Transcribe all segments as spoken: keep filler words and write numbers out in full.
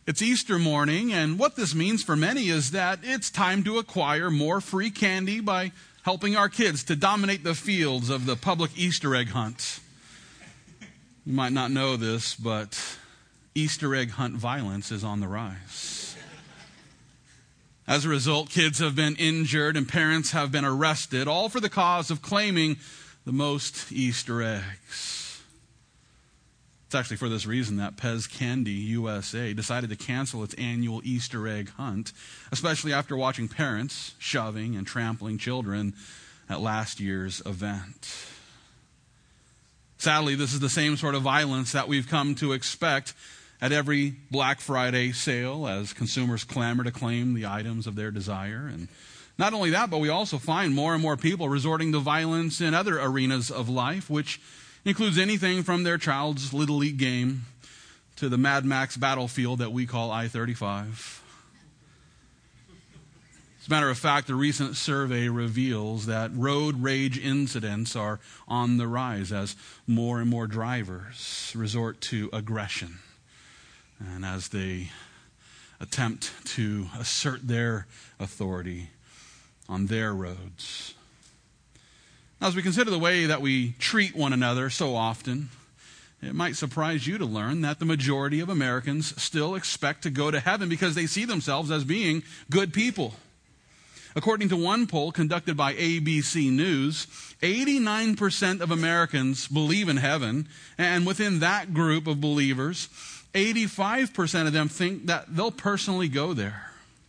It's Easter morning, and what this means for many is that it's time to acquire more free candy by helping our kids to dominate the fields of the public Easter egg hunt. You might not know this, but Easter egg hunt violence is on the rise. As a result, kids have been injured and parents have been arrested, all for the cause of claiming the most Easter eggs. It's actually for this reason that Pez Candy U S A decided to cancel its annual Easter egg hunt, especially after watching parents shoving and trampling children at last year's event. Sadly, this is the same sort of violence that we've come to expect at every Black Friday sale as consumers clamor to claim the items of their desire. And not only that, but we also find more and more people resorting to violence in other arenas of life, which includes anything from their child's Little League game to the Mad Max battlefield that we call I thirty-five. As a matter of fact, a recent survey reveals that road rage incidents are on the rise as more and more drivers resort to aggression and as they attempt to assert their authority on their roads. As we consider the way that we treat one another so often, it might surprise you to learn that the majority of Americans still expect to go to heaven because they see themselves as being good people. According to one poll conducted by A B C News, eighty-nine percent of Americans believe in heaven, and within that group of believers, eighty-five percent of them think that they'll personally go there.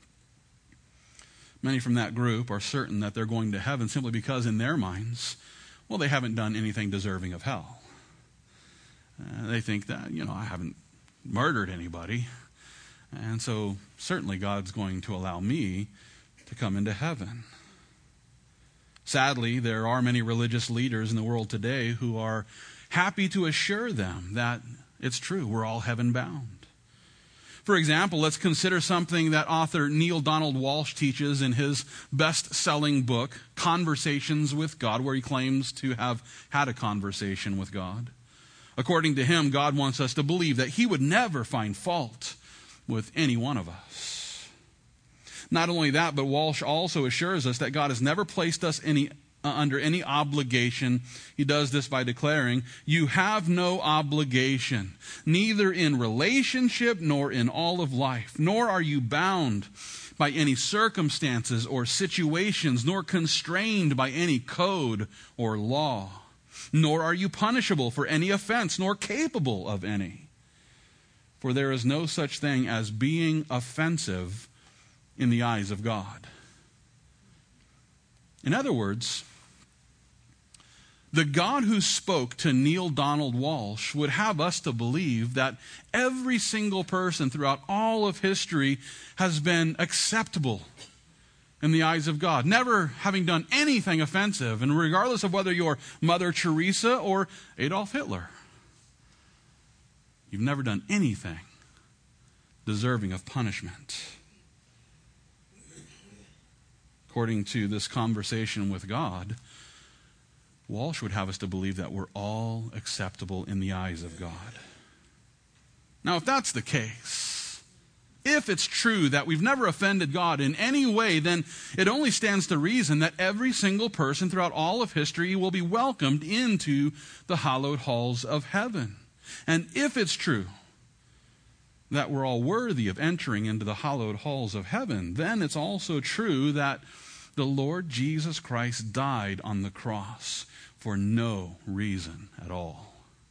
Many from that group are certain that they're going to heaven simply because in their minds, well, they haven't done anything deserving of hell. Uh, they think that, you know, I haven't murdered anybody, and so certainly God's going to allow me to come into heaven. Sadly, there are many religious leaders in the world today who are happy to assure them that it's true, we're all heaven bound. For example, let's consider something that author Neale Donald Walsch teaches in his best-selling book, Conversations with God, where he claims to have had a conversation with God. According to him, God wants us to believe that he would never find fault with any one of us. Not only that, but Walsch also assures us that God has never placed us any Uh, under any obligation. He does this by declaring, you have no obligation, neither in relationship nor in all of life, nor are you bound by any circumstances or situations, nor constrained by any code or law, nor are you punishable for any offense, nor capable of any. For there is no such thing as being offensive in the eyes of God. In other words, the God who spoke to Neale Donald Walsch would have us to believe that every single person throughout all of history has been acceptable in the eyes of God, never having done anything offensive, and regardless of whether you're Mother Teresa or Adolf Hitler, you've never done anything deserving of punishment. According to this conversation with God, Walsch would have us to believe that we're all acceptable in the eyes of God. Now, if that's the case, if it's true that we've never offended God in any way, then it only stands to reason that every single person throughout all of history will be welcomed into the hallowed halls of heaven. And if it's true that we're all worthy of entering into the hallowed halls of heaven, then it's also true that the Lord Jesus Christ died on the cross for no reason at all.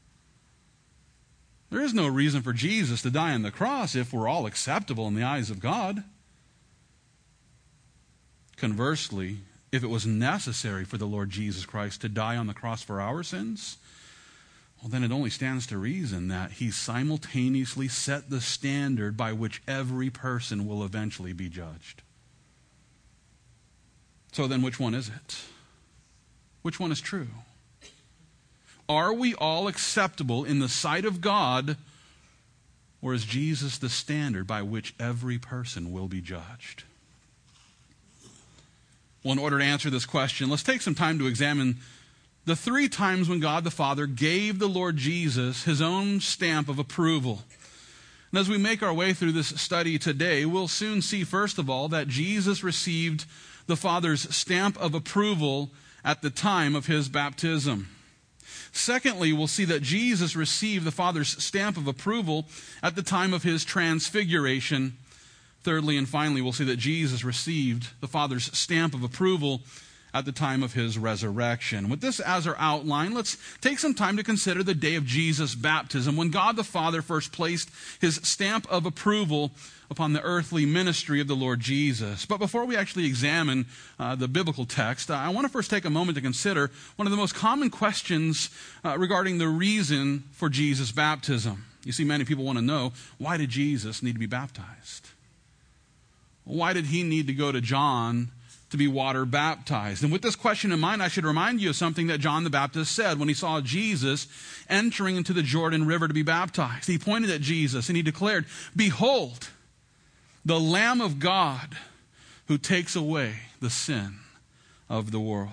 There is no reason for Jesus to die on the cross if we're all acceptable in the eyes of God. Conversely, if it was necessary for the Lord Jesus Christ to die on the cross for our sins, well, then it only stands to reason that he simultaneously set the standard by which every person will eventually be judged. So then which one is it? Which one is true? Are we all acceptable in the sight of God, or is Jesus the standard by which every person will be judged? Well, in order to answer this question, let's take some time to examine the three times when God the Father gave the Lord Jesus his own stamp of approval. And as we make our way through this study today, we'll soon see, first of all, that Jesus received the Father's stamp of approval at the time of his baptism. Secondly, we'll see that Jesus received the Father's stamp of approval at the time of his transfiguration. Thirdly and finally, we'll see that Jesus received the Father's stamp of approval at the time of his resurrection. With this as our outline, let's take some time to consider the day of Jesus' baptism, when God the Father first placed his stamp of approval upon the earthly ministry of the Lord Jesus. But before we actually examine uh, the biblical text, I want to first take a moment to consider one of the most common questions uh, regarding the reason for Jesus' baptism. You see, many people want to know, why did Jesus need to be baptized? Why did he need to go to John to be water baptized? And with this question in mind, I should remind you of something that John the Baptist said when he saw Jesus entering into the Jordan River to be baptized. He pointed at Jesus and he declared, "Behold, the Lamb of God who takes away the sin of the world."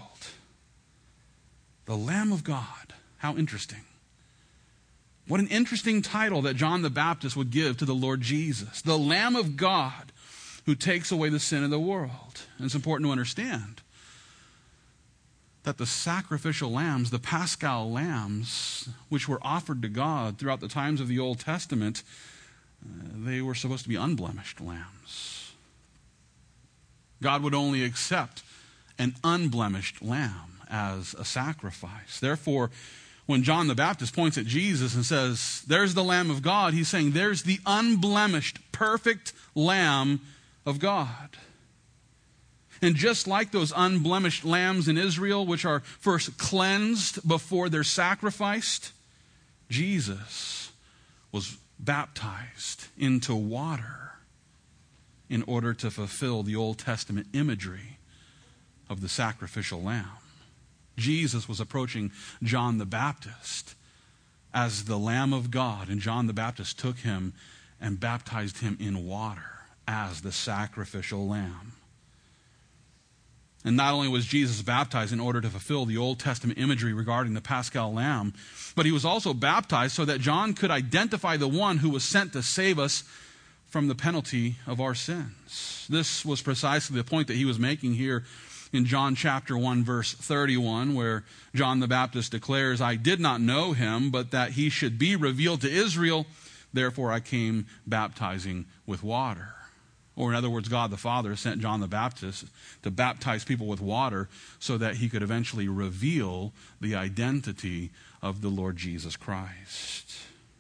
The Lamb of God. How interesting. What an interesting title that John the Baptist would give to the Lord Jesus. The Lamb of God who takes away the sin of the world. And it's important to understand that the sacrificial lambs, the Paschal lambs, which were offered to God throughout the times of the Old Testament, uh, they were supposed to be unblemished lambs. God would only accept an unblemished lamb as a sacrifice. Therefore, when John the Baptist points at Jesus and says, "There's the Lamb of God," he's saying, there's the unblemished, perfect Lamb of God. And just like those unblemished lambs in Israel, which are first cleansed before they're sacrificed, Jesus was baptized into water in order to fulfill the Old Testament imagery of the sacrificial lamb. Jesus was approaching John the Baptist as the Lamb of God, and John the Baptist took him and baptized him in water as the sacrificial lamb. And not only was Jesus baptized in order to fulfill the Old Testament imagery regarding the Paschal lamb, but he was also baptized so that John could identify the one who was sent to save us from the penalty of our sins. This was precisely the point that he was making here in John chapter one, verse thirty-one, where John the Baptist declares, "I did not know him, but that he should be revealed to Israel. Therefore I came baptizing with water." Or in other words, God the Father sent John the Baptist to baptize people with water so that he could eventually reveal the identity of the Lord Jesus Christ.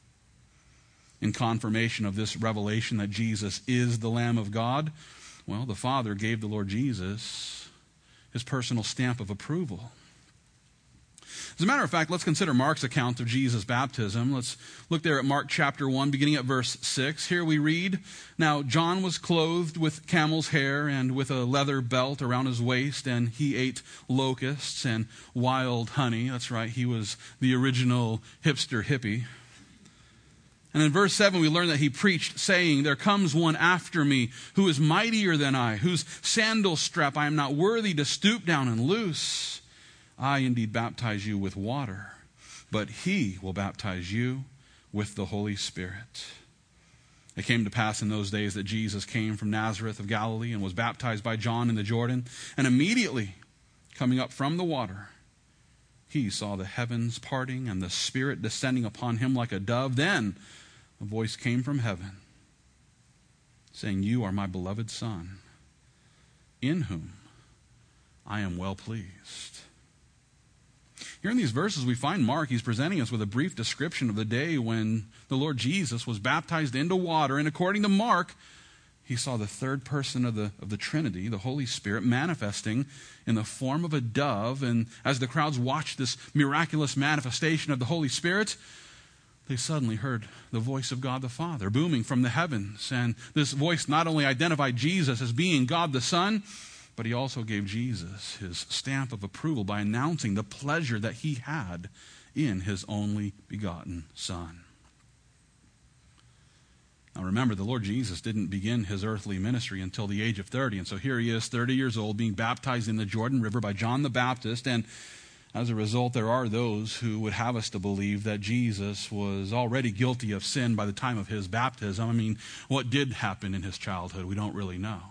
In confirmation of this revelation that Jesus is the Lamb of God, well, the Father gave the Lord Jesus his personal stamp of approval. As a matter of fact, let's consider Mark's account of Jesus' baptism. Let's look there at Mark chapter one, beginning at verse six. Here we read, "Now John was clothed with camel's hair and with a leather belt around his waist, and he ate locusts and wild honey." That's right, he was the original hipster hippie. And in verse seven, we learn that he preached, saying, "There comes one after me who is mightier than I, whose sandal strap I am not worthy to stoop down and loose. I indeed baptize you with water, but he will baptize you with the Holy Spirit." It came to pass in those days that Jesus came from Nazareth of Galilee and was baptized by John in the Jordan. And immediately, coming up from the water, he saw the heavens parting and the Spirit descending upon him like a dove. Then a voice came from heaven, saying, "You are my beloved Son, in whom I am well pleased." Here in these verses, we find Mark, he's presenting us with a brief description of the day when the Lord Jesus was baptized into water. And according to Mark, he saw the third person of the, of the Trinity, the Holy Spirit, manifesting in the form of a dove. And as the crowds watched this miraculous manifestation of the Holy Spirit, they suddenly heard the voice of God the Father booming from the heavens. And this voice not only identified Jesus as being God the Son, but he also gave Jesus his stamp of approval by announcing the pleasure that he had in his only begotten Son. Now remember, the Lord Jesus didn't begin his earthly ministry until the age of thirty. And so here he is, thirty years old, being baptized in the Jordan River by John the Baptist. And As a result, there are those who would have us to believe that Jesus was already guilty of sin by the time of his baptism. I mean, what did happen in his childhood? We don't really know.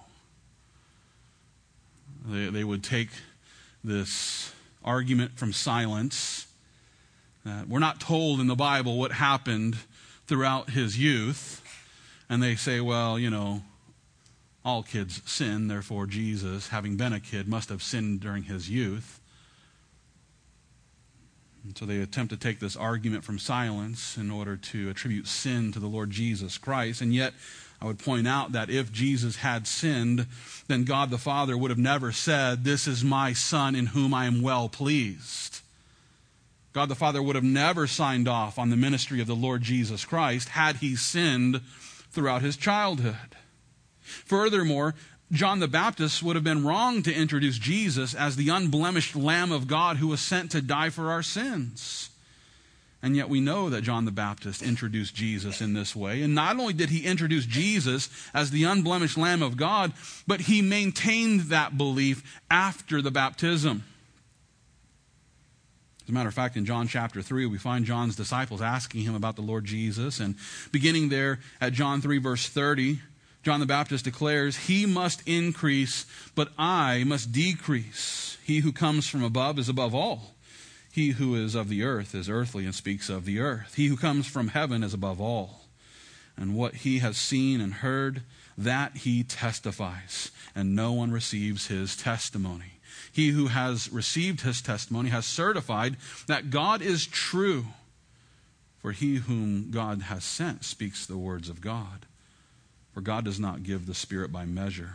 They, they would take this argument from silence. Uh, we're not told in the Bible what happened throughout his youth. And they say, well, you know, all kids sin, therefore Jesus, having been a kid, must have sinned during his youth. And so they attempt to take this argument from silence in order to attribute sin to the Lord Jesus Christ. And yet, I would point out that if Jesus had sinned, then God the Father would have never said, "This is my Son in whom I am well pleased." God the Father would have never signed off on the ministry of the Lord Jesus Christ had he sinned throughout his childhood. Furthermore, John the Baptist would have been wrong to introduce Jesus as the unblemished Lamb of God who was sent to die for our sins. And yet we know that John the Baptist introduced Jesus in this way. And not only did he introduce Jesus as the unblemished Lamb of God, but he maintained that belief after the baptism. As a matter of fact, in John chapter three, we find John's disciples asking him about the Lord Jesus. And beginning there at John three, verse thirty, John the Baptist declares, "He must increase, but I must decrease. He who comes from above is above all. He who is of the earth is earthly and speaks of the earth. He who comes from heaven is above all. And what he has seen and heard, that he testifies, and no one receives his testimony. He who has received his testimony has certified that God is true. For he whom God has sent speaks the words of God. For God does not give the Spirit by measure."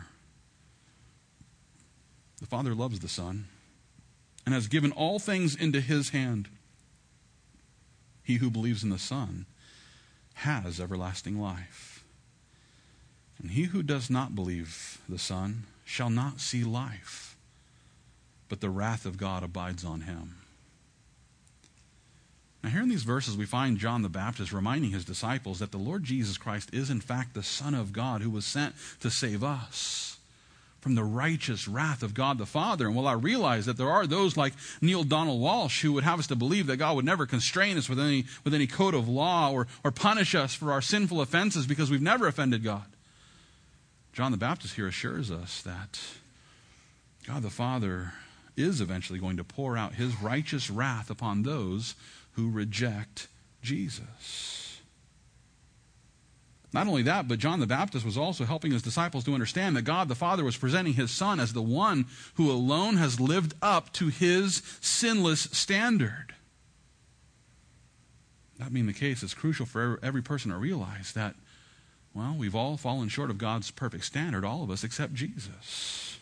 The Father loves the Son and has given all things into his hand. He who believes in the Son has everlasting life. And he who does not believe the Son shall not see life, but the wrath of God abides on him. Now, here in these verses, we find John the Baptist reminding his disciples that the Lord Jesus Christ is, in fact, the Son of God who was sent to save us from the righteous wrath of God the Father. And while I realize that there are those like Neil Donald Walsh who would have us to believe that God would never constrain us with any, with any code of law or, or punish us for our sinful offenses because we've never offended God, John the Baptist here assures us that God the Father is eventually going to pour out his righteous wrath upon those who reject Jesus. Not only that, but John the Baptist was also helping his disciples to understand that God the Father was presenting his Son as the one who alone has lived up to his sinless standard. That being the case, it's crucial for every person to realize that, well, we've all fallen short of God's perfect standard, all of us except Jesus.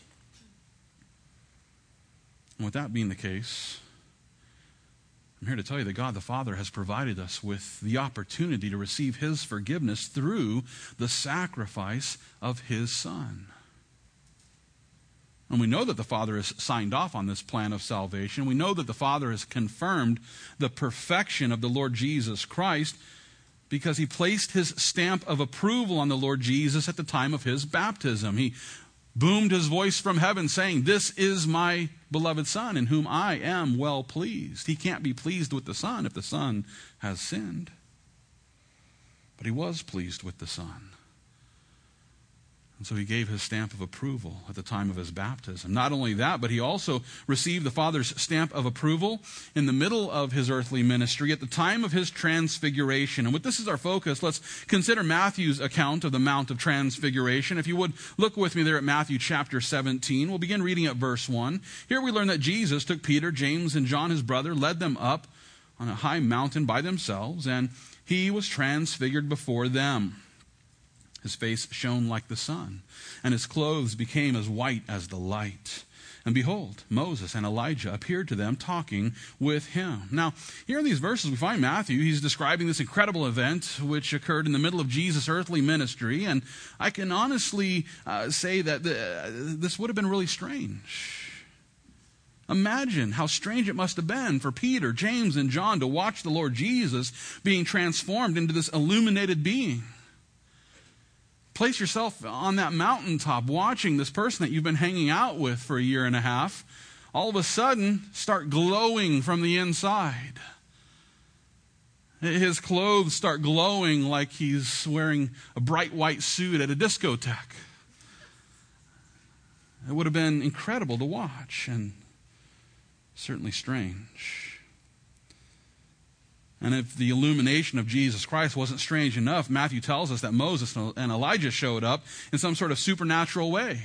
And with that being the case, I'm here to tell you that God the Father has provided us with the opportunity to receive his forgiveness through the sacrifice of his Son. And we know that the Father has signed off on this plan of salvation. We know that the Father has confirmed the perfection of the Lord Jesus Christ because he placed his stamp of approval on the Lord Jesus at the time of his baptism. He boomed his voice from heaven saying, "This is my beloved Son in whom I am well pleased." He can't be pleased with the Son if the Son has sinned. But he was pleased with the Son. And so he gave his stamp of approval at the time of his baptism. Not only that, but he also received the Father's stamp of approval in the middle of his earthly ministry at the time of his transfiguration. And with this as our focus, let's consider Matthew's account of the Mount of Transfiguration. If you would, look with me there at Matthew chapter seventeen. We'll begin reading at verse one. Here we learn that Jesus took Peter, James, and John, his brother, led them up on a high mountain by themselves, and he was transfigured before them. His face shone like the sun, and his clothes became as white as the light. And behold, Moses and Elijah appeared to them talking with him. Now, here in these verses, we find Matthew. He's describing this incredible event which occurred in the middle of Jesus' earthly ministry. And I can honestly uh, say that the, uh, this would have been really strange. Imagine how strange it must have been for Peter, James, and John to watch the Lord Jesus being transformed into this illuminated being. Place yourself on that mountaintop watching this person that you've been hanging out with for a year and a half all of a sudden start glowing from the inside. His clothes start glowing like he's wearing a bright white suit at a discotheque. It would have been incredible to watch and certainly strange. And if the illumination of Jesus Christ wasn't strange enough, Matthew tells us that Moses and Elijah showed up in some sort of supernatural way.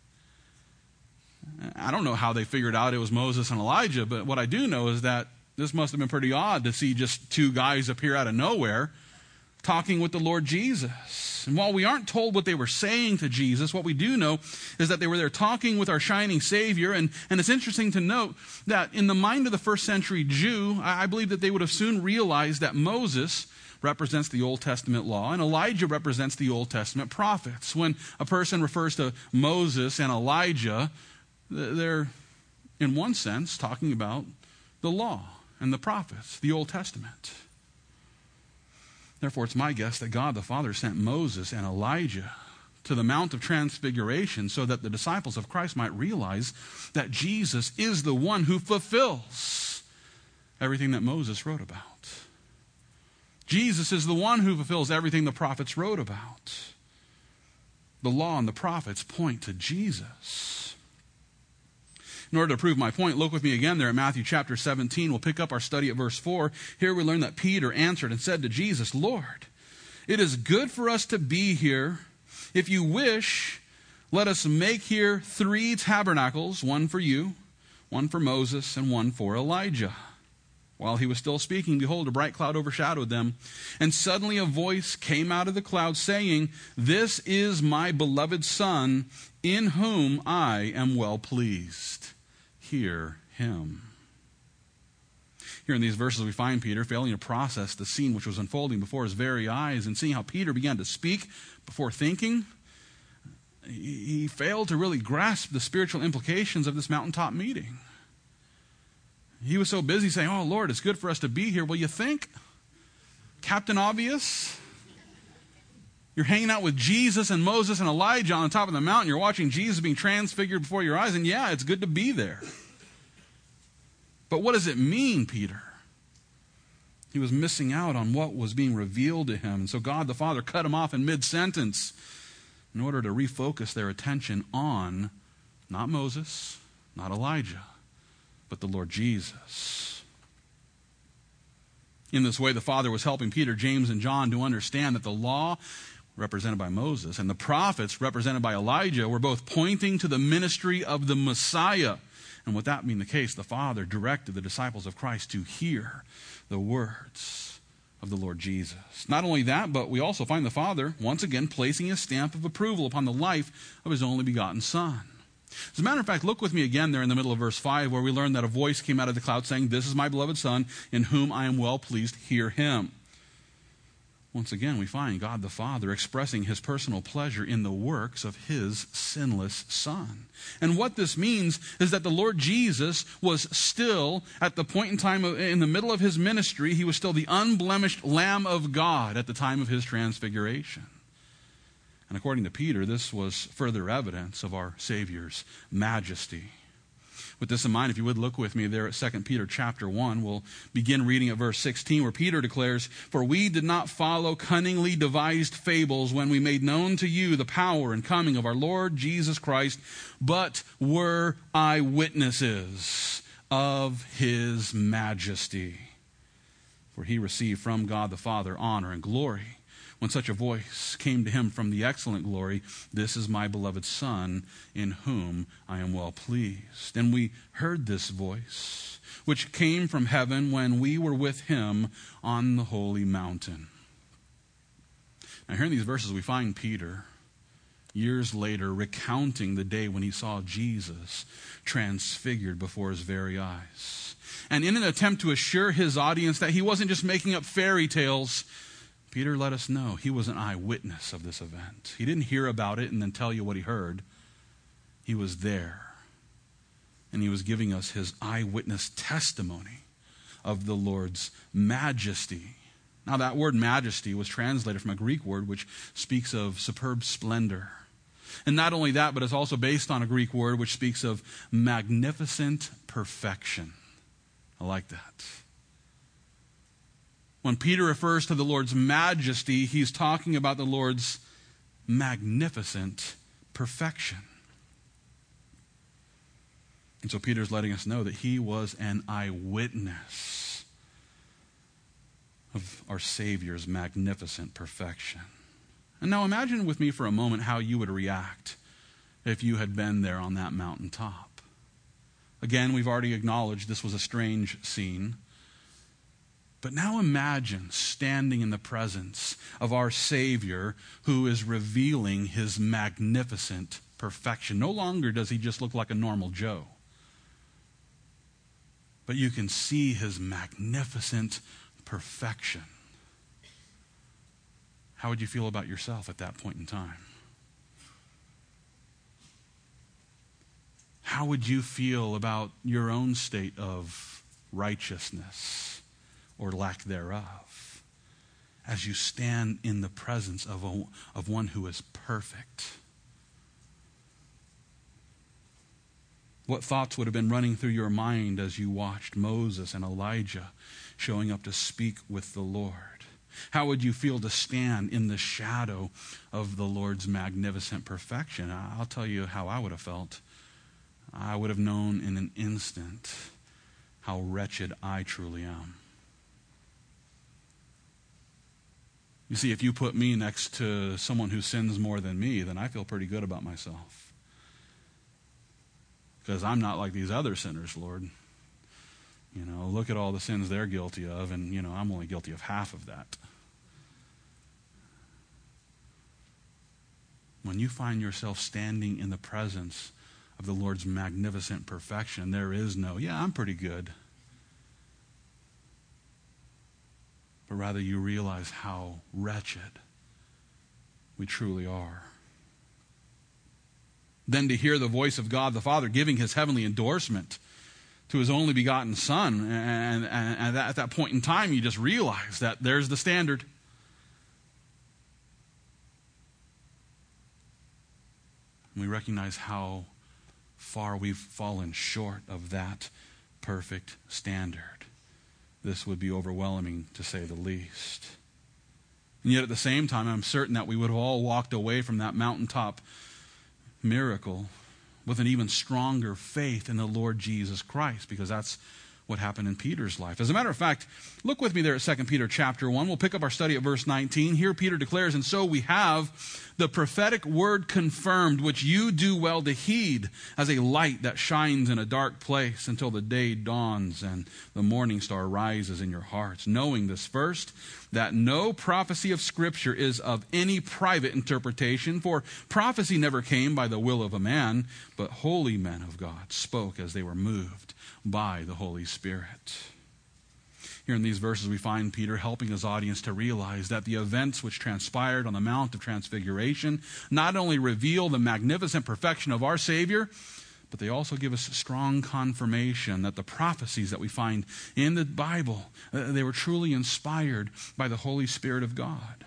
I don't know how they figured out it was Moses and Elijah, but what I do know is that this must have been pretty odd to see just two guys appear out of nowhere talking with the Lord Jesus. And while we aren't told what they were saying to Jesus, what we do know is that they were there talking with our shining Savior. And, and it's interesting to note that in the mind of the first century Jew, I believe that they would have soon realized that Moses represents the Old Testament law and Elijah represents the Old Testament prophets. When a person refers to Moses and Elijah, they're, in one sense, talking about the law and the prophets, the Old Testament. Therefore, it's my guess that God the Father sent Moses and Elijah to the Mount of Transfiguration so that the disciples of Christ might realize that Jesus is the one who fulfills everything that Moses wrote about. Jesus is the one who fulfills everything the prophets wrote about. The law and the prophets point to Jesus. In order to prove my point, look with me again there at Matthew chapter seventeen. We'll pick up our study at verse four. Here we learn that Peter answered and said to Jesus, "Lord, it is good for us to be here. If you wish, let us make here three tabernacles, one for you, one for Moses, and one for Elijah." While he was still speaking, behold, a bright cloud overshadowed them. And suddenly a voice came out of the cloud saying, "This is my beloved Son, in whom I am well pleased. Hear him." Here in these verses we find Peter failing to process the scene which was unfolding before his very eyes, and seeing how Peter began to speak before thinking, he failed to really grasp the spiritual implications of this mountaintop meeting. He was so busy saying, "Oh Lord, it's good for us to be here." Well, you think? Captain Obvious? You're hanging out with Jesus and Moses and Elijah on the top of the mountain. You're watching Jesus being transfigured before your eyes. And yeah, it's good to be there. But what does it mean, Peter? He was missing out on what was being revealed to him. And so God the Father cut him off in mid-sentence in order to refocus their attention on not Moses, not Elijah, but the Lord Jesus. In this way, the Father was helping Peter, James, and John to understand that the law, represented by Moses, and the prophets, represented by Elijah, were both pointing to the ministry of the Messiah. And with that being the case, the Father directed the disciples of Christ to hear the words of the Lord Jesus. Not only that, but we also find the Father, once again, placing his stamp of approval upon the life of his only begotten Son. As a matter of fact, look with me again there in the middle of verse five, where we learn that a voice came out of the cloud saying, "This is my beloved Son, in whom I am well pleased. Hear him." Once again, we find God the Father expressing his personal pleasure in the works of his sinless Son. And what this means is that the Lord Jesus was still, at the point in time, of, in the middle of his ministry, he was still the unblemished Lamb of God at the time of his transfiguration. And according to Peter, this was further evidence of our Savior's majesty. With this in mind, if you would look with me there at Second Peter chapter one, we'll begin reading at verse sixteen, where Peter declares, "For we did not follow cunningly devised fables when we made known to you the power and coming of our Lord Jesus Christ, but were eyewitnesses of his majesty. For he received from God the Father honor and glory, when such a voice came to him from the excellent glory, 'This is my beloved Son, in whom I am well pleased.' And we heard this voice, which came from heaven when we were with him on the holy mountain." Now here in these verses we find Peter, years later, recounting the day when he saw Jesus transfigured before his very eyes. And in an attempt to assure his audience that he wasn't just making up fairy tales, Peter let us know he was an eyewitness of this event. He didn't hear about it and then tell you what he heard. He was there. And he was giving us his eyewitness testimony of the Lord's majesty. Now that word majesty was translated from a Greek word which speaks of superb splendor. And not only that, but it's also based on a Greek word which speaks of magnificent perfection. I like that. When Peter refers to the Lord's majesty, he's talking about the Lord's magnificent perfection. And so Peter's letting us know that he was an eyewitness of our Savior's magnificent perfection. And now imagine with me for a moment how you would react if you had been there on that mountaintop. Again, we've already acknowledged this was a strange scene. But now imagine standing in the presence of our Savior who is revealing his magnificent perfection. No longer does he just look like a normal Joe, but you can see his magnificent perfection. How would you feel about yourself at that point in time? How would you feel about your own state of righteousness or lack thereof as you stand in the presence of, a, of one who is perfect? What thoughts would have been running through your mind as you watched Moses and Elijah showing up to speak with the Lord? How would you feel to stand in the shadow of the Lord's magnificent perfection? I'll tell you how I would have felt. I would have known in an instant how wretched I truly am. You see, if you put me next to someone who sins more than me, then I feel pretty good about myself. Because I'm not like these other sinners, Lord. You know, look at all the sins they're guilty of, and, you know, I'm only guilty of half of that. When you find yourself standing in the presence of the Lord's magnificent perfection, there is no, yeah, I'm pretty good. But rather you realize how wretched we truly are. Then to hear the voice of God the Father giving his heavenly endorsement to his only begotten Son, and, and, and at that point in time you just realize that there's the standard. And we recognize how far we've fallen short of that perfect standard. This would be overwhelming, to say the least. And yet at the same time, I'm certain that we would have all walked away from that mountaintop miracle with an even stronger faith in the Lord Jesus Christ, because that's what happened in Peter's life. As a matter of fact, look with me there at Second Peter chapter one. We'll pick up our study at verse nineteen. Here Peter declares, "And so we have the prophetic word confirmed, which you do well to heed, as a light that shines in a dark place until the day dawns and the morning star rises in your hearts. Knowing this first, that no prophecy of Scripture is of any private interpretation, for prophecy never came by the will of a man, but holy men of God spoke as they were moved by the Holy Spirit." Here in these verses we find Peter helping his audience to realize that the events which transpired on the Mount of Transfiguration not only reveal the magnificent perfection of our Savior, but they also give us strong confirmation that the prophecies that we find in the Bible, uh, they were truly inspired by the Holy Spirit of God.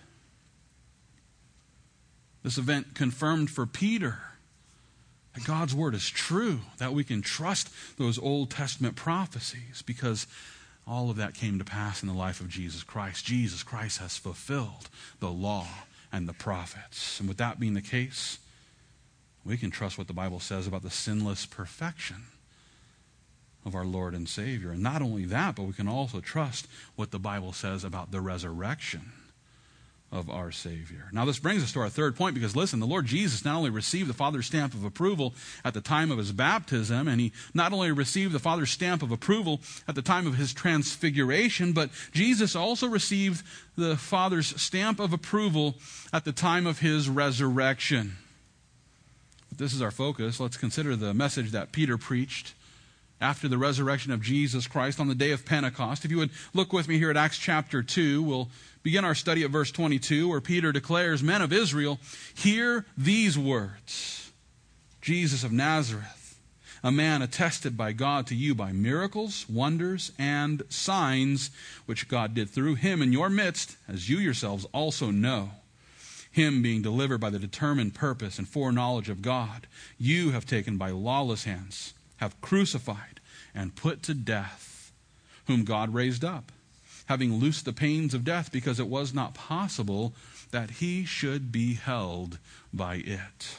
This event confirmed for Peter that God's word is true, that we can trust those Old Testament prophecies, because all of that came to pass in the life of Jesus Christ. Jesus Christ has fulfilled the law and the prophets. And with that being the case, we can trust what the Bible says about the sinless perfection of our Lord and Savior. And not only that, but we can also trust what the Bible says about the resurrection of our Savior. Now this brings us to our third point, because listen, the Lord Jesus not only received the Father's stamp of approval at the time of his baptism, and he not only received the Father's stamp of approval at the time of his transfiguration, but Jesus also received the Father's stamp of approval at the time of his resurrection. If this is our focus, let's consider the message that Peter preached after the resurrection of Jesus Christ on the day of Pentecost. If you would look with me here at Acts chapter two, we'll begin our study at verse twenty-two, where Peter declares, "Men of Israel, hear these words. Jesus of Nazareth, a man attested by God to you by miracles, wonders, and signs, which God did through him in your midst, as you yourselves also know. him being delivered by the determined purpose and foreknowledge of God, you have taken by lawless hands, have crucified and put to death, whom God raised up, having loosed the pains of death, because it was not possible that he should be held by it.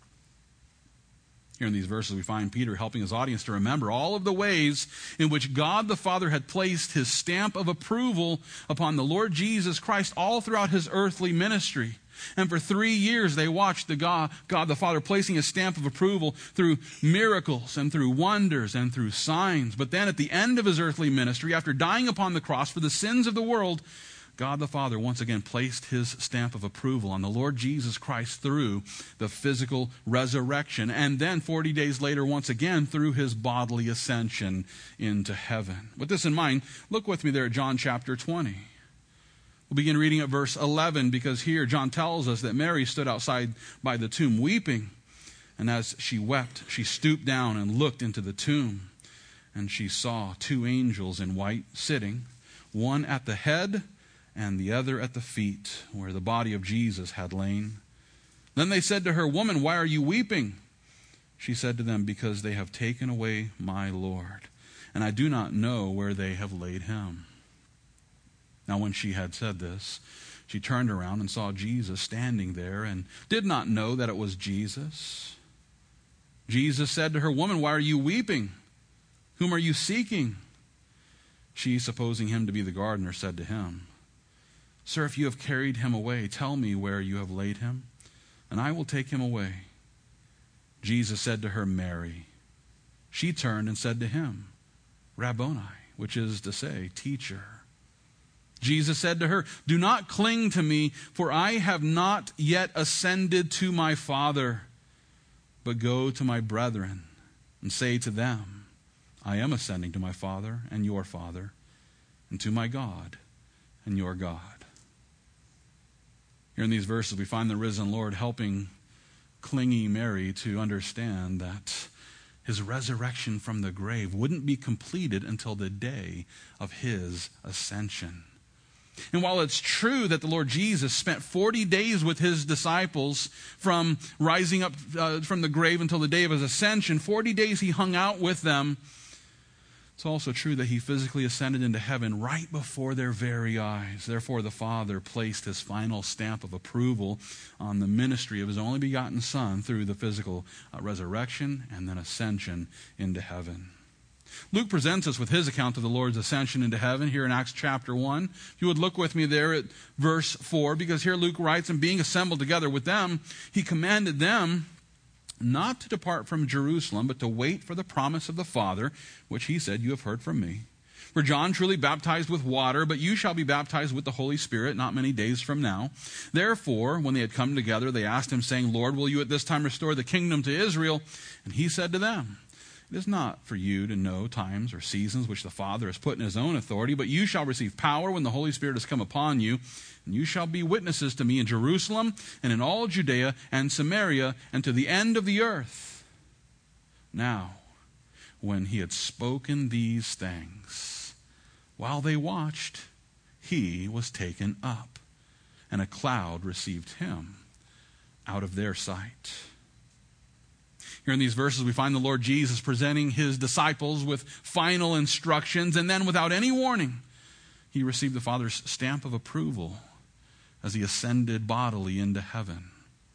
Here in these verses, we find Peter helping his audience to remember all of the ways in which God the Father had placed his stamp of approval upon the Lord Jesus Christ all throughout his earthly ministry. And for three years, they watched the God, God the Father placing his stamp of approval through miracles and through wonders and through signs. But then at the end of his earthly ministry, after dying upon the cross for the sins of the world, God the Father once again placed his stamp of approval on the Lord Jesus Christ through the physical resurrection, and then forty days later, once again, through his bodily ascension into heaven. With this in mind, look with me there at John chapter twenty. We'll begin reading at verse eleven, because here John tells us that Mary stood outside by the tomb weeping, and as she wept, she stooped down and looked into the tomb, and she saw two angels in white sitting, one at the head and the other at the feet, where the body of Jesus had lain. Then they said to her, "Woman, why are you weeping?" She said to them, "Because they have taken away my Lord, and I do not know where they have laid him." Now when she had said this, she turned around and saw Jesus standing there, and did not know that it was Jesus. Jesus said to her, "Woman, why are you weeping? Whom are you seeking?" She, supposing him to be the gardener, said to him, "Sir, if you have carried him away, tell me where you have laid him, and I will take him away." Jesus said to her, "Mary." She turned and said to him, "Rabboni," which is to say, teacher. Jesus said to her, "Do not cling to me, for I have not yet ascended to my Father, but go to my brethren and say to them, I am ascending to my Father and your Father, and to my God and your God." Here in these verses, we find the risen Lord helping clingy Mary to understand that his resurrection from the grave wouldn't be completed until the day of his ascension. And while it's true that the Lord Jesus spent forty days with his disciples from rising up uh, from the grave until the day of his ascension, forty days he hung out with them, it's also true that he physically ascended into heaven right before their very eyes. Therefore, the Father placed his final stamp of approval on the ministry of his only begotten Son through the physical uh, resurrection and then ascension into heaven. Luke presents us with his account of the Lord's ascension into heaven here in Acts chapter one. If you would look with me there at verse four, because here Luke writes, "And being assembled together with them, he commanded them not to depart from Jerusalem, but to wait for the promise of the Father, which he said, you have heard from me. For John truly baptized with water, but you shall be baptized with the Holy Spirit not many days from now." Therefore, when they had come together, they asked him, saying, "Lord, will you at this time restore the kingdom to Israel?" And he said to them, "It is not for you to know times or seasons which the Father has put in his own authority, but you shall receive power when the Holy Spirit has come upon you, and you shall be witnesses to me in Jerusalem and in all Judea and Samaria and to the end of the earth." Now, when he had spoken these things, while they watched, he was taken up, and a cloud received him out of their sight. Here in these verses, we find the Lord Jesus presenting his disciples with final instructions, and then without any warning, he received the Father's stamp of approval as he ascended bodily into heaven.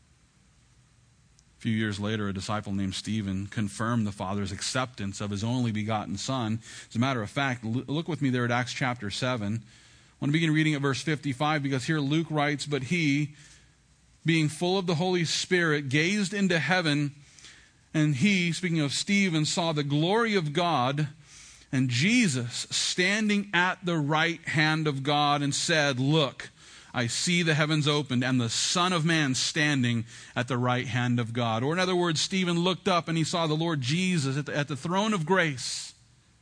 A few years later, a disciple named Stephen confirmed the Father's acceptance of his only begotten Son. As a matter of fact, look with me there at Acts chapter seven. I want to begin reading at verse fifty-five, because here Luke writes, "But he, being full of the Holy Spirit, gazed into heaven, and he," speaking of Stephen, "saw the glory of God and Jesus standing at the right hand of God, and said, Look, I see the heavens opened and the Son of Man standing at the right hand of God." Or in other words, Stephen looked up and he saw the Lord Jesus at the, at the throne of grace.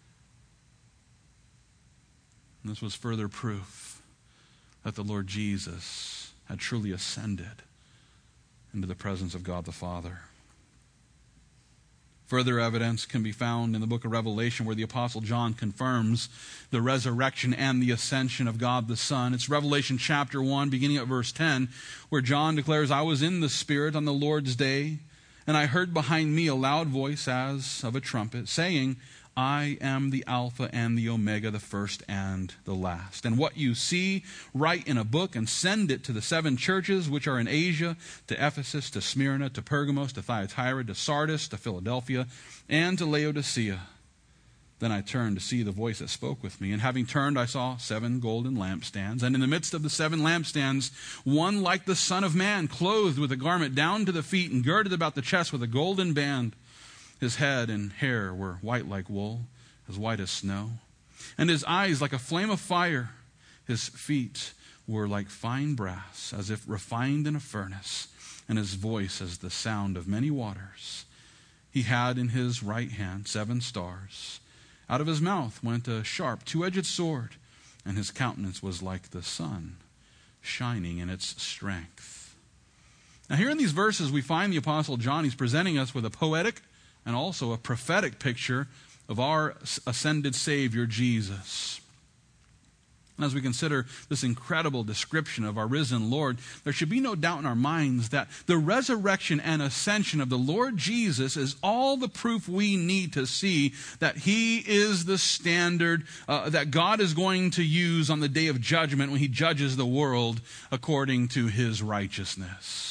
And this was further proof that the Lord Jesus had truly ascended into the presence of God the Father. Further evidence can be found in the book of Revelation, where the Apostle John confirms the resurrection and the ascension of God the Son. It's Revelation chapter one, beginning at verse ten, where John declares, "I was in the Spirit on the Lord's day, and I heard behind me a loud voice as of a trumpet, saying, I am the Alpha and the Omega, the first and the last. And what you see, write in a book and send it to the seven churches which are in Asia, to Ephesus, to Smyrna, to Pergamos, to Thyatira, to Sardis, to Philadelphia, and to Laodicea." Then I turned to see the voice that spoke with me. And having turned, I saw seven golden lampstands. And in the midst of the seven lampstands, one like the Son of Man, clothed with a garment down to the feet and girded about the chest with a golden band. His head and hair were white like wool, as white as snow. And his eyes like a flame of fire. His feet were like fine brass, as if refined in a furnace. And his voice as the sound of many waters. He had in his right hand seven stars. Out of his mouth went a sharp, two-edged sword. And his countenance was like the sun, shining in its strength. Now here in these verses we find the Apostle John. He's presenting us with a poetic and also a prophetic picture of our ascended Savior, Jesus. And as we consider this incredible description of our risen Lord, there should be no doubt in our minds that the resurrection and ascension of the Lord Jesus is all the proof we need to see that He is the standard uh, that God is going to use on the day of judgment when He judges the world according to His righteousness.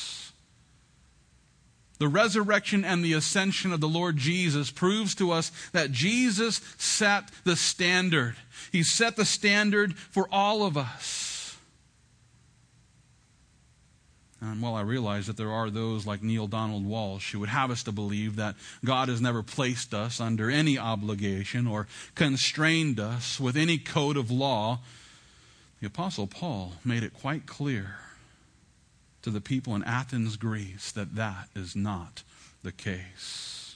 The resurrection and the ascension of the Lord Jesus proves to us that Jesus set the standard. He set the standard for all of us. And while I realize that there are those like Neale Donald Walsch who would have us to believe that God has never placed us under any obligation or constrained us with any code of law, the Apostle Paul made it quite clear to the people in Athens, Greece, that that is not the case.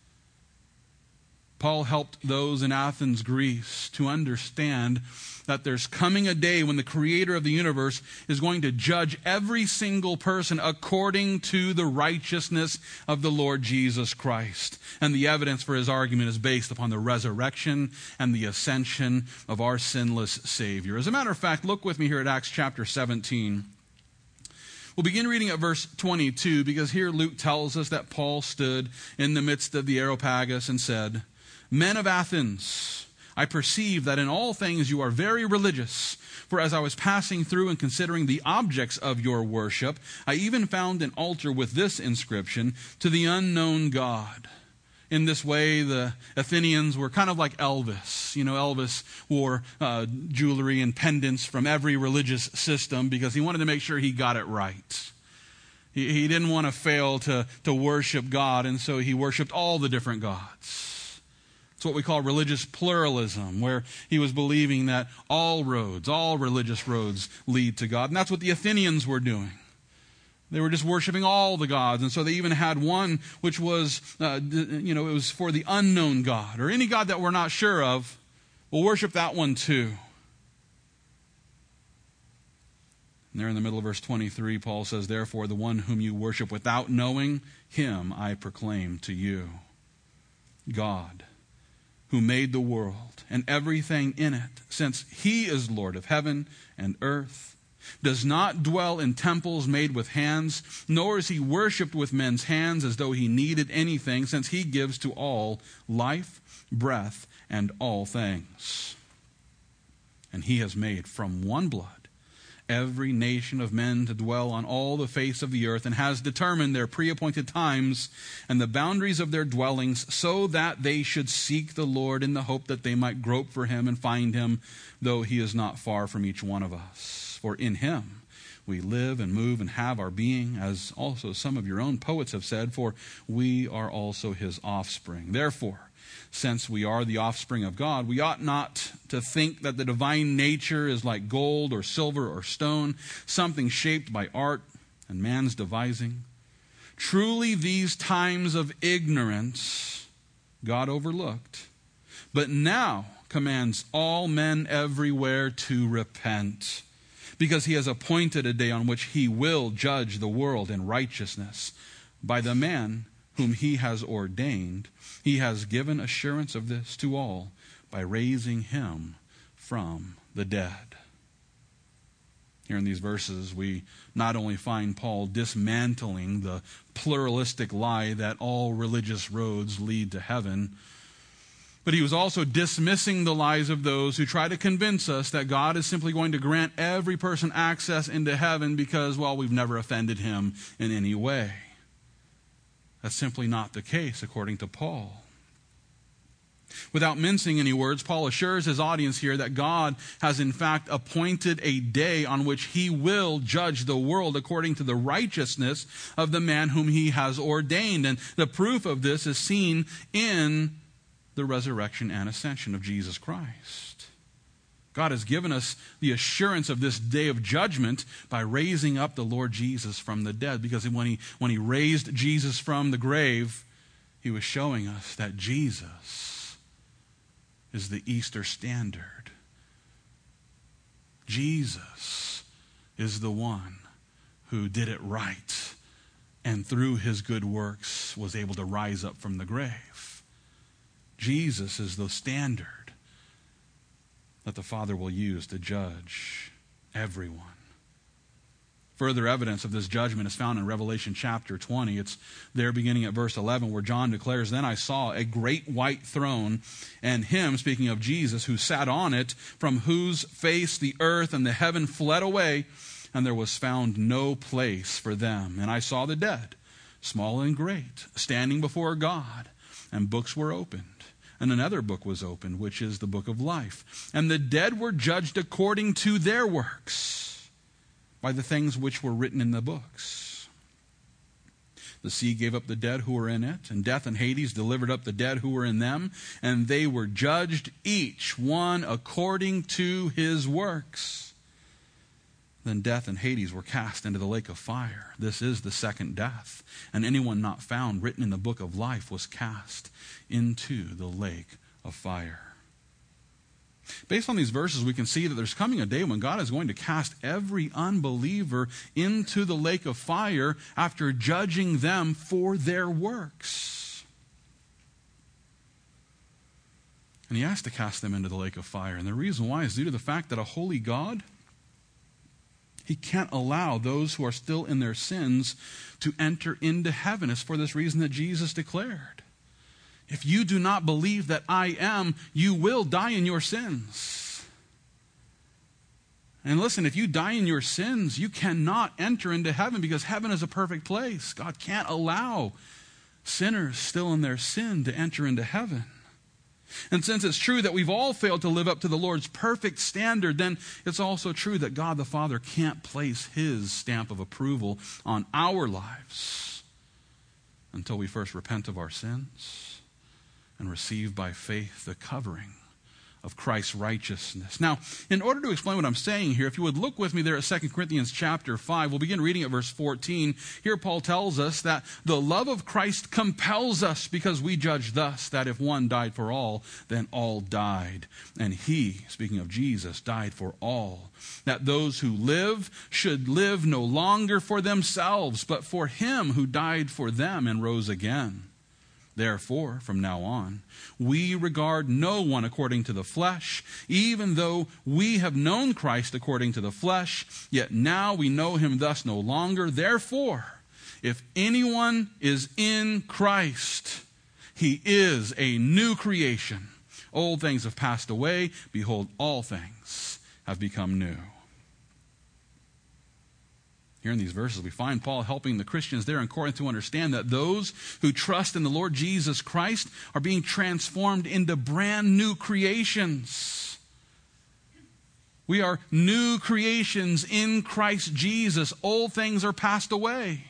Paul helped those in Athens, Greece, to understand that there's coming a day when the Creator of the universe is going to judge every single person according to the righteousness of the Lord Jesus Christ. And the evidence for his argument is based upon the resurrection and the ascension of our sinless Savior. As a matter of fact, look with me here at Acts chapter seventeen. We'll begin reading at verse twenty-two, because here Luke tells us that Paul stood in the midst of the Areopagus and said, "Men of Athens, I perceive that in all things you are very religious. For as I was passing through and considering the objects of your worship, I even found an altar with this inscription, 'To the unknown God.'" In this way, the Athenians were kind of like Elvis. You know, Elvis wore uh, jewelry and pendants from every religious system because he wanted to make sure he got it right. He, he didn't want to fail to, to worship God, and so he worshiped all the different gods. It's what we call religious pluralism, where he was believing that all roads, all religious roads lead to God. And that's what the Athenians were doing. They were just worshiping all the gods. And so they even had one which was, uh, you know, it was for the unknown God. Or any God that we're not sure of, we'll worship that one too. And there in the middle of verse twenty-three, Paul says, "Therefore the one whom you worship without knowing, him I proclaim to you. God, who made the world and everything in it, since He is Lord of heaven and earth, does not dwell in temples made with hands, nor is He worshipped with men's hands as though He needed anything, since He gives to all life, breath, and all things. And He has made from one blood every nation of men to dwell on all the face of the earth, and has determined their pre-appointed times and the boundaries of their dwellings, so that they should seek the Lord in the hope that they might grope for Him and find Him, though He is not far from each one of us. For in Him we live and move and have our being, as also some of your own poets have said, for we are also His offspring. Therefore, since we are the offspring of God, we ought not to think that the divine nature is like gold or silver or stone, something shaped by art and man's devising. Truly, these times of ignorance God overlooked, but now commands all men everywhere to repent, because He has appointed a day on which He will judge the world in righteousness by the man whom he has ordained, he has given assurance of this to all by raising him from the dead. Here in these verses, we not only find Paul dismantling the pluralistic lie that all religious roads lead to heaven, but he was also dismissing the lies of those who try to convince us that God is simply going to grant every person access into heaven because, well, we've never offended him in any way. That's simply not the case, according to Paul. Without mincing any words, Paul assures his audience here that God has in fact appointed a day on which he will judge the world according to the righteousness of the man whom he has ordained. And the proof of this is seen in the resurrection and ascension of Jesus Christ. God has given us the assurance of this day of judgment by raising up the Lord Jesus from the dead. Because when he, when he raised Jesus from the grave, he was showing us that Jesus is the Easter standard. Jesus is the one who did it right and through his good works was able to rise up from the grave. Jesus is the standard that the Father will use to judge everyone. Further evidence of this judgment is found in Revelation chapter twenty. It's there beginning at verse eleven where John declares, "Then I saw a great white throne, and him," speaking of Jesus, "who sat on it, from whose face the earth and the heaven fled away, and there was found no place for them. And I saw the dead, small and great, standing before God, and books were opened. And another book was opened, which is the book of life. And the dead were judged according to their works, by the things which were written in the books. The sea gave up the dead who were in it, and death and Hades delivered up the dead who were in them, and they were judged each one according to his works. Then death and Hades were cast into the lake of fire. This is the second death. And anyone not found written in the book of life was cast into the lake of fire." Based on these verses, we can see that there's coming a day when God is going to cast every unbeliever into the lake of fire after judging them for their works. And he has to cast them into the lake of fire. And the reason why is due to the fact that a holy God, he can't allow those who are still in their sins to enter into heaven. It's for this reason that Jesus declared, "If you do not believe that I am, you will die in your sins." And listen, if you die in your sins, you cannot enter into heaven because heaven is a perfect place. God can't allow sinners still in their sin to enter into heaven. And since it's true that we've all failed to live up to the Lord's perfect standard, then it's also true that God the Father can't place his stamp of approval on our lives until we first repent of our sins and receive by faith the covering of Christ's righteousness. Now, in order to explain what I'm saying here, if you would look with me there at Second Corinthians chapter five, we'll begin reading at verse fourteen. Here Paul tells us that the love of Christ compels us because we judge thus, that if one died for all, then all died. And he, speaking of Jesus, died for all, that those who live should live no longer for themselves, but for him who died for them and rose again. Therefore, from now on, we regard no one according to the flesh, even though we have known Christ according to the flesh, yet now we know him thus no longer. Therefore, if anyone is in Christ, he is a new creation. Old things have passed away. Behold, all things have become new. Here in these verses, we find Paul helping the Christians there in Corinth to understand that those who trust in the Lord Jesus Christ are being transformed into brand new creations. We are new creations in Christ Jesus. Old things are passed away.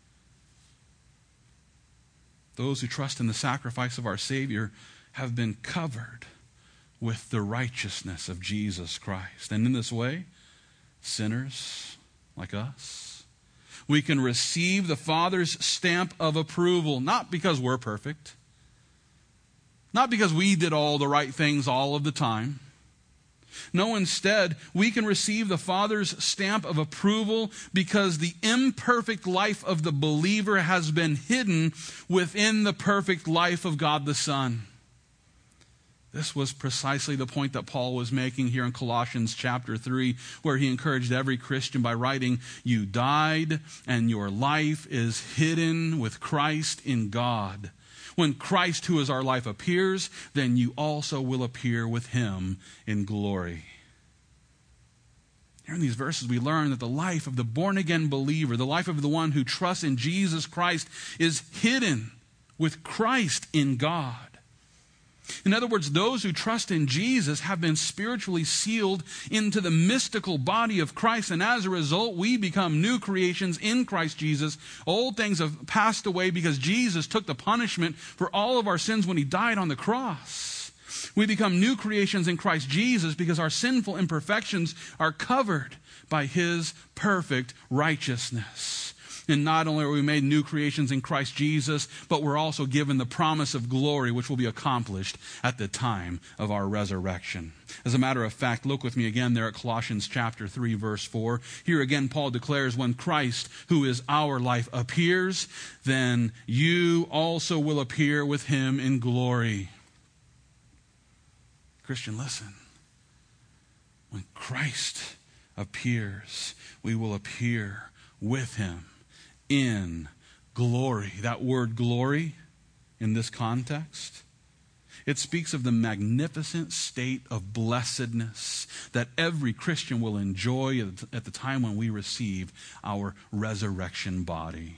Those who trust in the sacrifice of our Savior have been covered with the righteousness of Jesus Christ. And in this way, sinners like us, we can receive the Father's stamp of approval, not because we're perfect, not because we did all the right things all of the time, No, instead, we can receive the Father's stamp of approval because the imperfect life of the believer has been hidden within the perfect life of God the Son. This was precisely the point that Paul was making here in Colossians chapter three, where he encouraged every Christian by writing, "You died, and your life is hidden with Christ in God. When Christ, who is our life, appears, then you also will appear with him in glory." Here in these verses, we learn that the life of the born-again believer, the life of the one who trusts in Jesus Christ, is hidden with Christ in God. In other words, those who trust in Jesus have been spiritually sealed into the mystical body of Christ, and as a result, we become new creations in Christ Jesus. Old things have passed away because Jesus took the punishment for all of our sins when he died on the cross. We become new creations in Christ Jesus because our sinful imperfections are covered by his perfect righteousness. And not only are we made new creations in Christ Jesus, but we're also given the promise of glory, which will be accomplished at the time of our resurrection. As a matter of fact, look with me again there at Colossians chapter three, verse four. Here again, Paul declares, when Christ, who is our life, appears, then you also will appear with him in glory. Christian, listen. When Christ appears, we will appear with him in glory. That word glory in this context, it speaks of the magnificent state of blessedness that every Christian will enjoy at the time when we receive our resurrection body.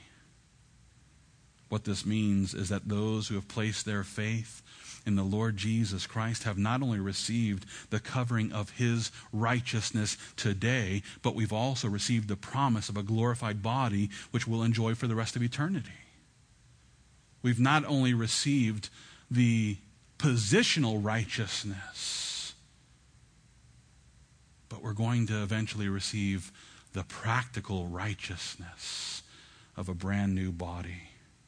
What this means is that those who have placed their faith in the Lord Jesus Christ have not only received the covering of his righteousness today, but we've also received the promise of a glorified body which we'll enjoy for the rest of eternity. We've not only received the positional righteousness, but we're going to eventually receive the practical righteousness of a brand new body.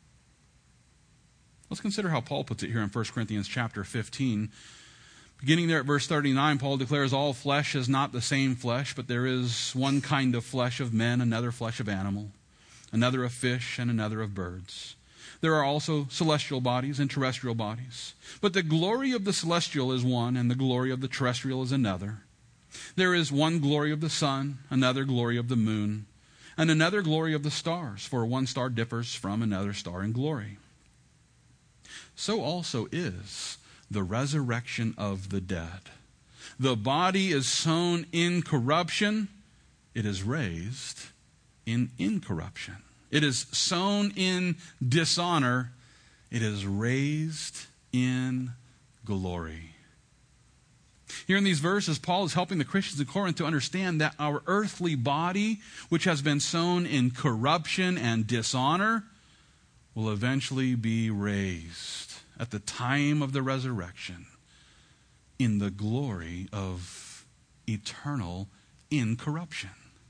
Let's consider how Paul puts it here in First Corinthians chapter fifteen. Beginning there at verse thirty-nine, Paul declares, all flesh is not the same flesh, but there is one kind of flesh of men, another flesh of animal, another of fish, and another of birds. There are also celestial bodies and terrestrial bodies. But the glory of the celestial is one, and the glory of the terrestrial is another. There is one glory of the sun, another glory of the moon, and another glory of the stars, for one star differs from another star in glory. So also is the resurrection of the dead. The body is sown in corruption. It is raised in incorruption. It is sown in dishonor. It is raised in glory. Here in these verses, Paul is helping the Christians in Corinth to understand that our earthly body, which has been sown in corruption and dishonor, will eventually be raised at the time of the resurrection in the glory of eternal incorruption.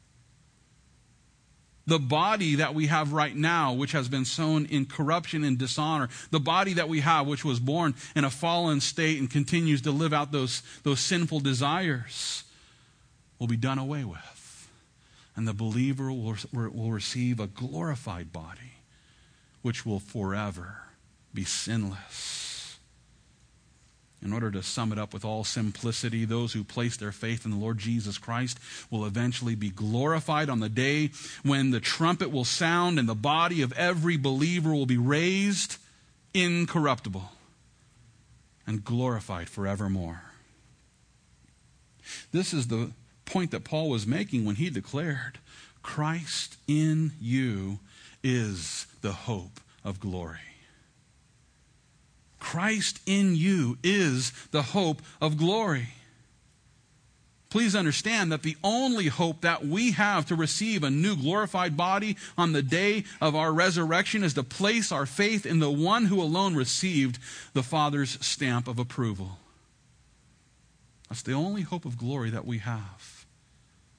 The body that we have right now, which has been sown in corruption and dishonor, the body that we have, which was born in a fallen state and continues to live out those, those sinful desires, will be done away with. And the believer will, will receive a glorified body, which will forever be sinless. In order to sum it up with all simplicity, those who place their faith in the Lord Jesus Christ will eventually be glorified on the day when the trumpet will sound and the body of every believer will be raised incorruptible and glorified forevermore. This is the point that Paul was making when he declared, Christ in you is the hope of glory. Christ in you is the hope of glory. Please understand that the only hope that we have to receive a new glorified body on the day of our resurrection is to place our faith in the one who alone received the Father's stamp of approval. That's the only hope of glory that we have.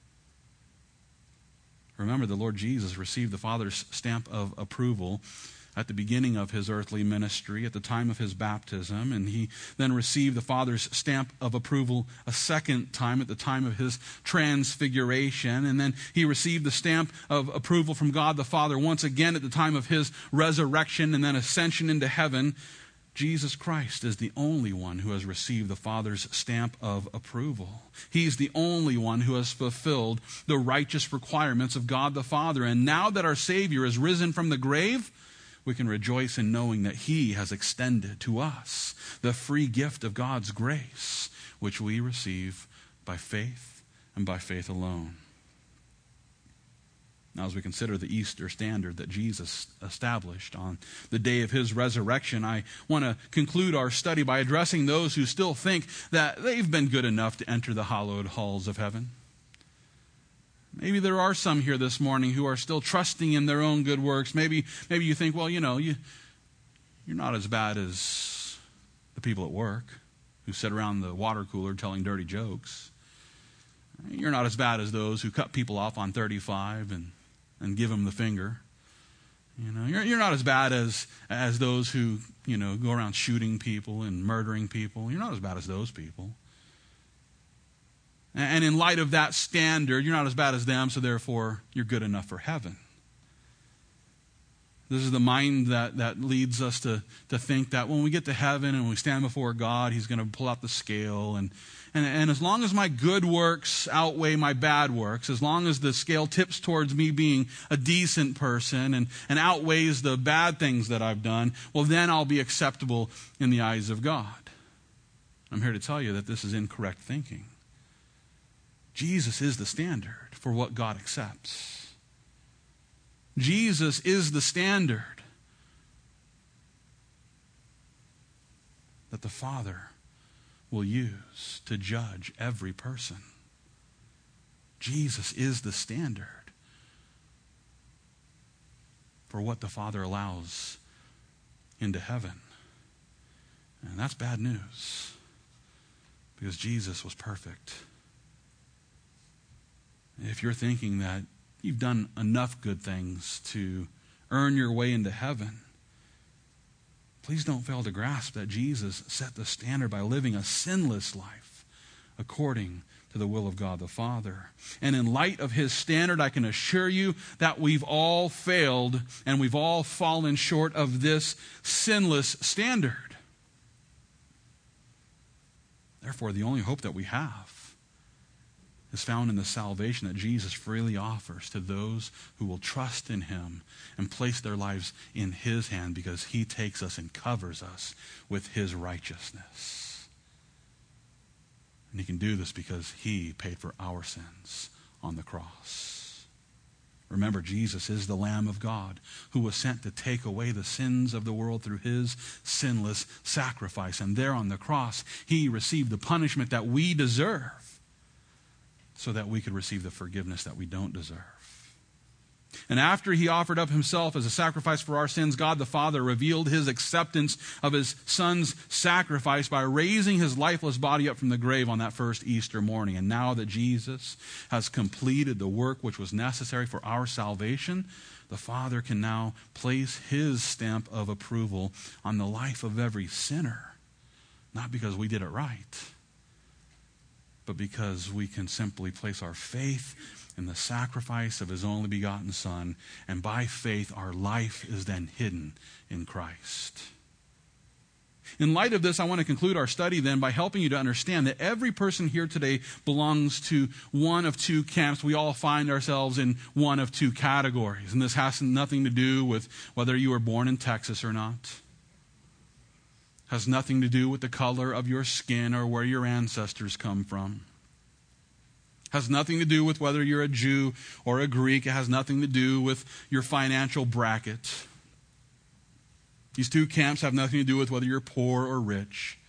Remember, the Lord Jesus received the Father's stamp of approval at the beginning of his earthly ministry, at the time of his baptism, and he then received the Father's stamp of approval a second time at the time of his transfiguration, and then he received the stamp of approval from God the Father once again at the time of his resurrection and then ascension into heaven. Jesus Christ is the only one who has received the Father's stamp of approval. He's the only one who has fulfilled the righteous requirements of God the Father. And now that our Savior is risen from the grave, we can rejoice in knowing that he has extended to us the free gift of God's grace, which we receive by faith and by faith alone. Now, as we consider the Easter standard that Jesus established on the day of his resurrection, I want to conclude our study by addressing those who still think that they've been good enough to enter the hallowed halls of heaven. Maybe there are some here this morning who are still trusting in their own good works. Maybe, maybe you think, well, you know, you, you're not as bad as the people at work who sit around the water cooler telling dirty jokes. You're not as bad as those who cut people off on thirty-five and and give them the finger. You know, you're, you're not as bad as as those who, you know, go around shooting people and murdering people. You're not as bad as those people. And, and in light of that standard, you're not as bad as them, so therefore you're good enough for heaven. This is the mind that, that leads us to, to think that when we get to heaven and we stand before God, he's going to pull out the scale. And, and, and as long as my good works outweigh my bad works, as long as the scale tips towards me being a decent person and, and outweighs the bad things that I've done, well, then I'll be acceptable in the eyes of God. I'm here to tell you that this is incorrect thinking. Jesus is the standard for what God accepts. Jesus is the standard that the Father will use to judge every person. Jesus is the standard for what the Father allows into heaven. And that's bad news, because Jesus was perfect. If you're thinking that you've done enough good things to earn your way into heaven, please don't fail to grasp that Jesus set the standard by living a sinless life according to the will of God the Father. And in light of his standard, I can assure you that we've all failed and we've all fallen short of this sinless standard. Therefore, the only hope that we have is found in the salvation that Jesus freely offers to those who will trust in him and place their lives in his hand, because he takes us and covers us with his righteousness. And he can do this because he paid for our sins on the cross. Remember, Jesus is the Lamb of God who was sent to take away the sins of the world through his sinless sacrifice. And there on the cross, he received the punishment that we deserve, so that we could receive the forgiveness that we don't deserve. And after he offered up himself as a sacrifice for our sins, God the Father revealed his acceptance of his Son's sacrifice by raising his lifeless body up from the grave on that first Easter morning. And now that Jesus has completed the work which was necessary for our salvation, the Father can now place his stamp of approval on the life of every sinner. Not because we did it right, but because we can simply place our faith in the sacrifice of his only begotten Son, and by faith our life is then hidden in Christ. In light of this, I want to conclude our study then by helping you to understand that every person here today belongs to one of two camps. We all find ourselves in one of two categories, and this has nothing to do with whether you were born in Texas or not. Has nothing to do with the color of your skin or where your ancestors come from. Has nothing to do with whether you're a Jew or a Greek. It has nothing to do with your financial bracket. These two camps have nothing to do with whether you're poor or rich.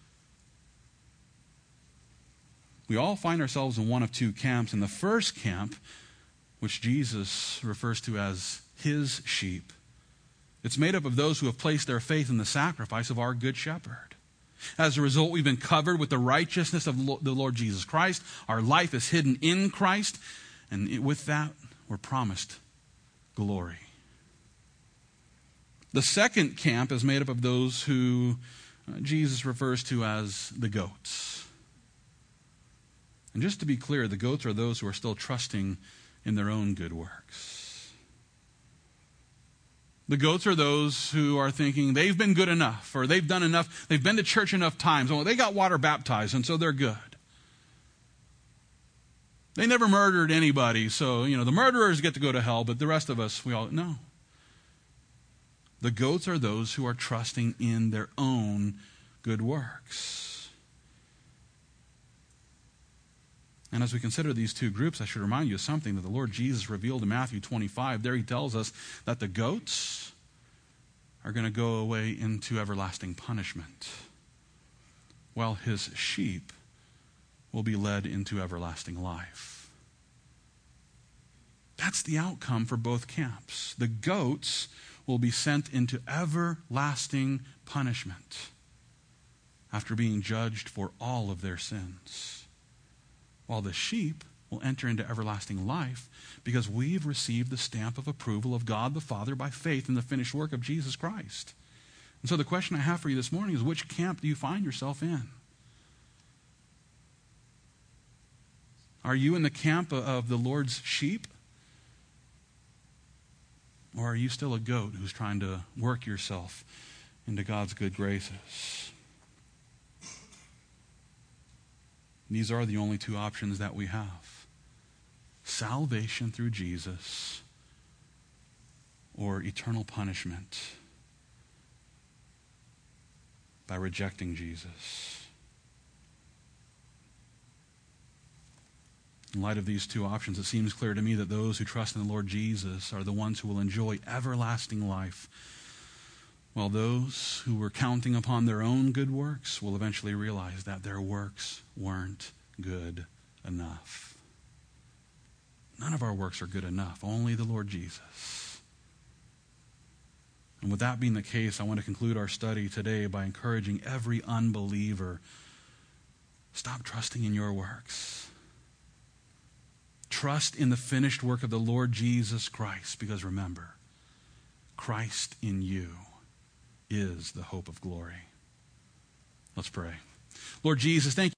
We all find ourselves in one of two camps. In the first camp, which Jesus refers to as his sheep, it's made up of those who have placed their faith in the sacrifice of our Good Shepherd. As a result, we've been covered with the righteousness of the Lord Jesus Christ. Our life is hidden in Christ. And with that, we're promised glory. The second camp is made up of those who uh, Jesus refers to as the goats. And just to be clear, the goats are those who are still trusting in their own good works. The goats are those who are thinking they've been good enough, or they've done enough, they've been to church enough times, well, they got water baptized, and so they're good. They never murdered anybody, so, you know, the murderers get to go to hell, but the rest of us, we all, no. The goats are those who are trusting in their own good works. And as we consider these two groups, I should remind you of something that the Lord Jesus revealed in Matthew twenty-five. There he tells us that the goats are going to go away into everlasting punishment, while his sheep will be led into everlasting life. That's the outcome for both camps. The goats will be sent into everlasting punishment after being judged for all of their sins, while the sheep will enter into everlasting life because we've received the stamp of approval of God the Father by faith in the finished work of Jesus Christ. And so the question I have for you this morning is, which camp do you find yourself in? Are you in the camp of the Lord's sheep? Or are you still a goat who's trying to work yourself into God's good graces? These are the only two options that we have. Salvation through Jesus, or eternal punishment by rejecting Jesus. In light of these two options, it seems clear to me that those who trust in the Lord Jesus are the ones who will enjoy everlasting life, while those who were counting upon their own good works will eventually realize that their works weren't good enough. None of our works are good enough, only the Lord Jesus. And with that being the case, I want to conclude our study today by encouraging every unbeliever, stop trusting in your works. Trust in the finished work of the Lord Jesus Christ, because remember, Christ in you is the hope of glory. Let's pray. Lord Jesus, thank you.